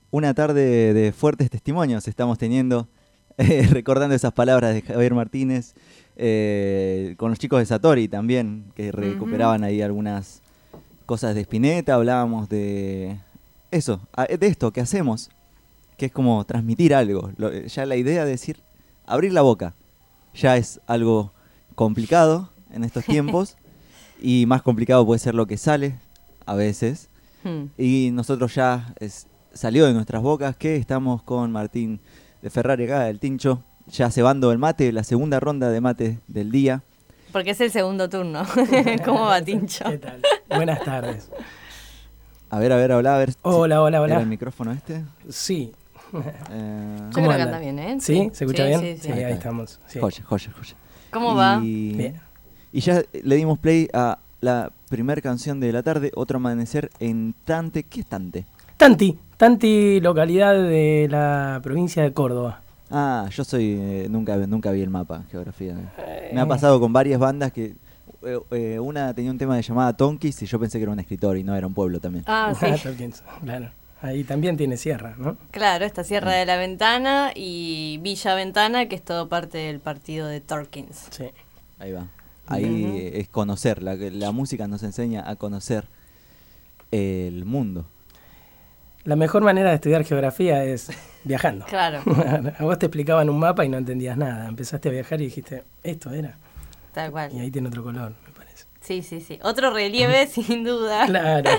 Una tarde de fuertes testimonios estamos teniendo, recordando esas palabras de Javier Martínez, con los chicos de Satori también, que recuperaban ahí algunas cosas de Spinetta. Hablábamos de eso, de esto que hacemos, que es como transmitir algo. Ya la idea de decir, abrir la boca, ya es algo complicado en estos tiempos, y más complicado puede ser lo que sale a veces. Y nosotros ya salió de nuestras bocas que estamos con Martín de Ferrari acá, el Tincho, ya cebando el mate, la segunda ronda de mate del día. Porque es el segundo turno. ¿Cómo va, Tincho? ¿Qué tal? Buenas tardes. A ver, habla, a ver. Hola. ¿Era el micrófono este? Sí. Yo creo que anda bien, ¿eh? ¿Sí? ¿Se escucha bien? Sí. Ahí estamos. Sí. Joya. ¿Cómo va? Bien. Y ya le dimos play a la primera canción de la tarde, Otro Amanecer en Tante. ¿Qué es Tante? Tanti, localidad de la provincia de Córdoba. Ah, yo soy nunca vi el mapa, geografía. Me ha pasado con varias bandas que una tenía un tema de llamada Tonkis y yo pensé que era un escritor y no, era un pueblo también. Ah, sí. Claro. Ahí también tiene sierra, ¿no? Claro, está Sierra de la Ventana y Villa Ventana, que es todo parte del partido de Torkins. Sí. Ahí va. Ahí es conocer, la música nos enseña a conocer el mundo. La mejor manera de estudiar geografía es viajando. Claro. A vos te explicaban un mapa y no entendías nada. Empezaste a viajar y dijiste, esto era. Tal cual. Y ahí tiene otro color, me parece. Sí. Otro relieve, sin duda. Claro.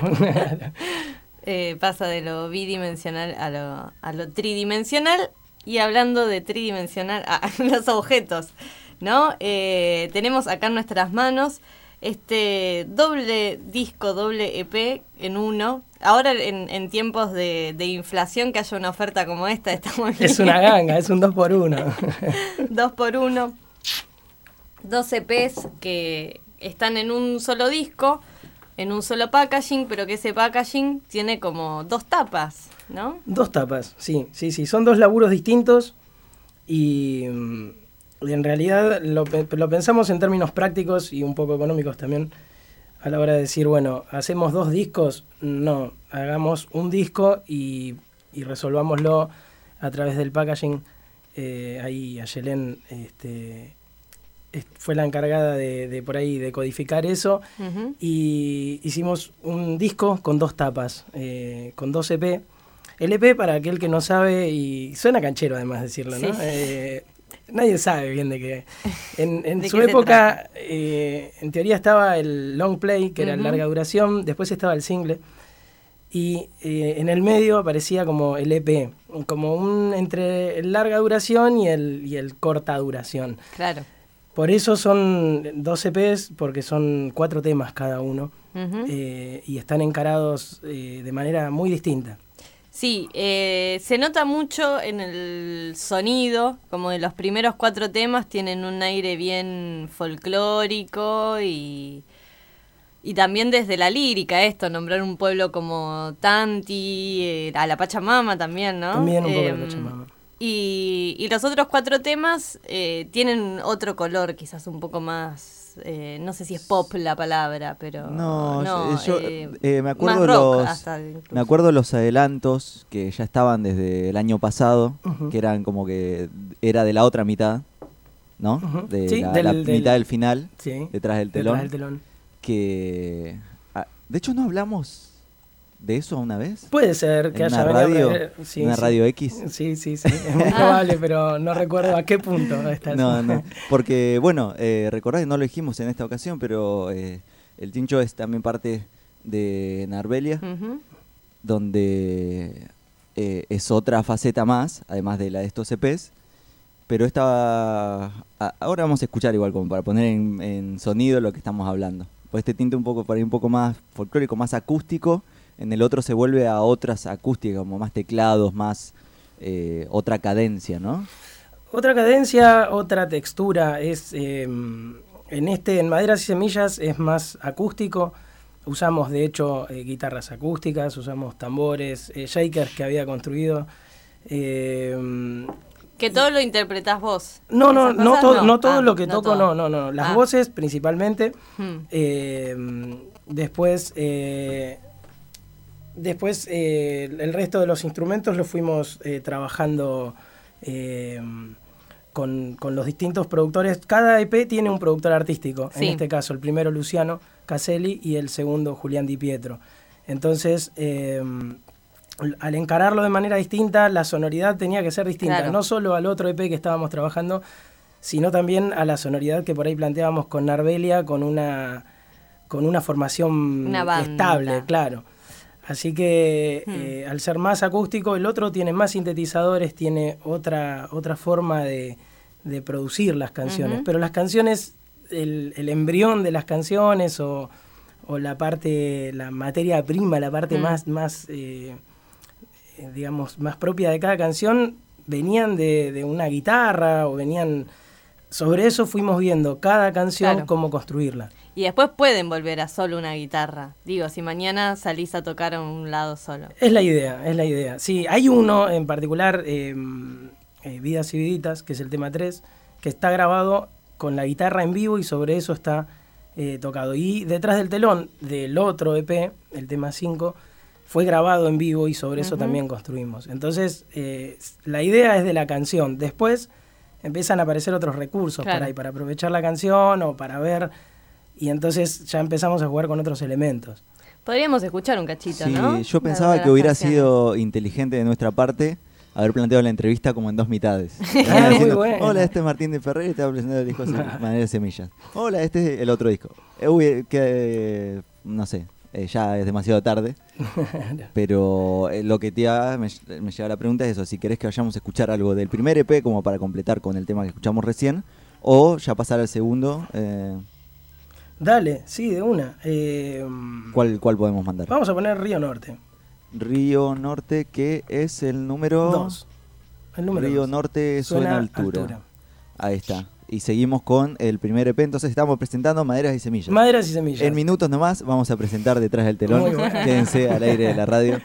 Pasa de lo bidimensional a lo tridimensional. Y hablando de tridimensional, los objetos, ¿no? Tenemos acá en nuestras manos este doble EP en uno. Ahora en tiempos de inflación, que haya una oferta como esta está muy bien. Es una ganga, es un 2x1. 2x1. 2 EPs que están en un solo disco, en un solo packaging, pero que ese packaging tiene como 2 tapas, ¿no? 2 tapas, sí. Son 2 laburos distintos y en realidad lo pensamos en términos prácticos y un poco económicos también. A la hora de decir, bueno, ¿hacemos 2 discos? No, hagamos un disco y resolvámoslo a través del packaging. Ahí Ayelén fue la encargada de por ahí de codificar eso. Uh-huh. Y hicimos un disco con 2 tapas, con 2 EP. El EP, para aquel que no sabe, y suena canchero además decirlo, ¿no? Sí. Nadie sabe bien de qué. En su época, en teoría estaba el long play, que era larga duración, después estaba el single, y en el medio aparecía como el EP, como entre larga duración y el corta duración. Claro. Por eso son 2 EPs, porque son 4 temas cada uno, y están encarados de manera muy distinta. Sí, se nota mucho en el sonido, como de los primeros 4 temas tienen un aire bien folclórico y también desde la lírica nombrar un pueblo como Tanti, a la Pachamama también, ¿no? También un poco la Pachamama. Y los otros 4 temas tienen otro color, quizás un poco más... no sé si es pop la palabra, pero yo me acuerdo me acuerdo los adelantos que ya estaban desde el año pasado, que eran como que era de la otra mitad, ¿no? De la mitad del final, detrás del telón. Que de hecho no hablamos de eso una vez. Puede ser que haya radio, una radio X. Sí. Es muy probable, pero no recuerdo a qué punto está. No. Porque, bueno, recordad que no lo dijimos en esta ocasión, pero el Tincho es también parte de Narbelia, donde es otra faceta más, además de la de estos EPs. Pero ahora vamos a escuchar igual, como para poner en sonido lo que estamos hablando. Pues este tinte un poco más folclórico, más acústico. En el otro se vuelve a otras acústicas, como más teclados, más otra cadencia, ¿no? Otra cadencia, otra textura. En Maderas y Semillas es más acústico. Usamos, de hecho, guitarras acústicas, usamos tambores, shakers que había construido. Que todo lo interpretás vos. No todo lo que toco, no. Las voces principalmente. Después... Después el resto de los instrumentos los fuimos trabajando con los distintos productores. Cada EP tiene un productor artístico, Sí. en este caso el primero Luciano Caselli y el segundo Julián Di Pietro. Entonces, al encararlo de manera distinta, la sonoridad tenía que ser distinta, Claro. no solo al otro EP que estábamos trabajando, sino también a la sonoridad que por ahí planteábamos con Narbelia, con una formación Una banda. estable, claro. Así que al ser más acústico, el otro tiene más sintetizadores, tiene otra forma de producir las canciones. Ujú. Pero las canciones, el embrión de las canciones o la parte, la materia prima, la parte más digamos, más propia de cada canción, venían de una guitarra o venían... Sobre eso fuimos viendo cada canción, Claro. cómo construirla. Y después pueden volver a solo una guitarra. Digo, si mañana salís a tocar a un lado solo. Es la idea, es la idea. Sí, hay uno en particular, Vidas y Viditas, que es el tema 3, que está grabado con la guitarra en vivo y sobre eso está tocado. Y detrás del telón del otro EP, el tema 5, fue grabado en vivo y sobre eso también construimos. Entonces, la idea es de la canción. Después empiezan a aparecer otros recursos Claro. por ahí, para aprovechar la canción o para ver... Y entonces ya empezamos a jugar con otros elementos. Podríamos escuchar un cachito, Sí, ¿no? yo De pensaba algunas que hubiera canciones. sido inteligente de nuestra parte haber planteado la entrevista como en 2 mitades. Muy bueno. Hola, este es Martín de Ferrer y estaba presentando el disco Manera de Semillas. Hola, este es el otro disco. No sé, ya es demasiado tarde, pero lo que me lleva la pregunta es eso, si querés que vayamos a escuchar algo del primer EP como para completar con el tema que escuchamos recién, o ya pasar al segundo, Dale, sí, de una. ¿cuál podemos mandar? Vamos a poner Río Norte. Río Norte, que es el número 2. El número Río 2. Norte suena altura. Ahí está. Y seguimos con el primer EP. Entonces estamos presentando Maderas y Semillas. Maderas y Semillas. En minutos nomás vamos a presentar Detrás del Telón. Muy bueno. Quédense al aire de la radio.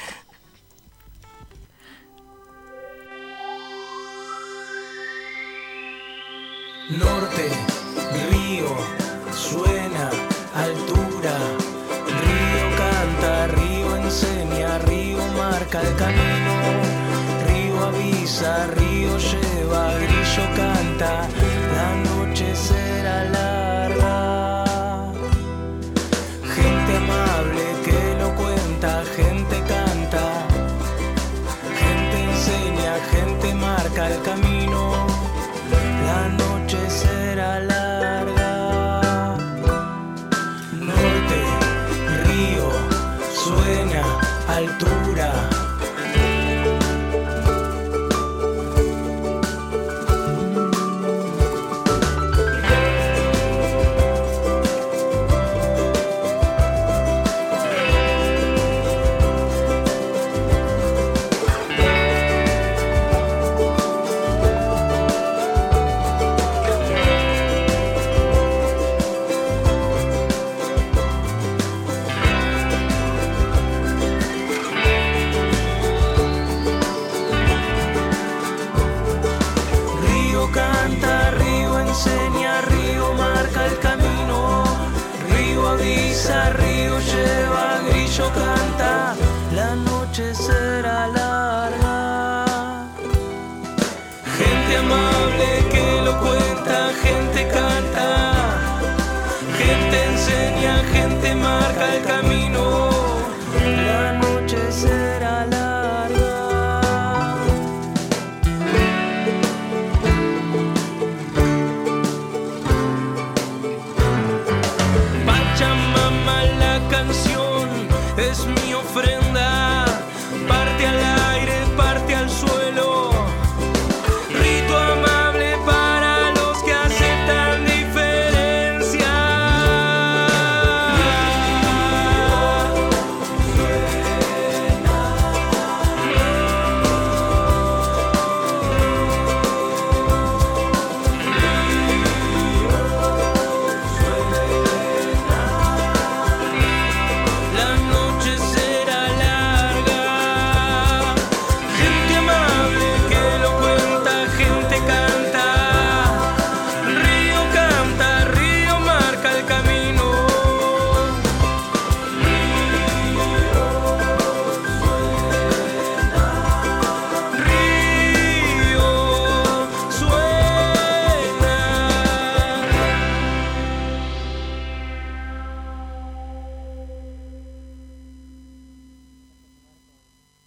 Norte, río, suena, altura, río canta, río enseña, río marca el camino, río avisa, río lleva, grillo canta, la noche será larga. Gente amable que lo cuenta, gente canta, gente enseña, gente marca el camino. La noche será larga. Norte, río, suena, altura. Río canta, río enseña, río marca el camino, río avisa, río lleva, grillo canta, la noche será larga. Gente amable que lo cuenta, gente canta, gente enseña, gente marca el camino.